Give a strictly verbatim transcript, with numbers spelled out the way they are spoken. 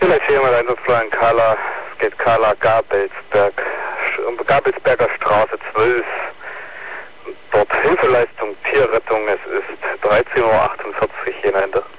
Vielleicht hier mal Einsatzplan Kala, es geht Kala Gabelsberg, Gabelsberger Straße zwölf. Dort Hilfeleistung Tierrettung, es ist dreizehn Uhr achtundvierzig, Jena Ende.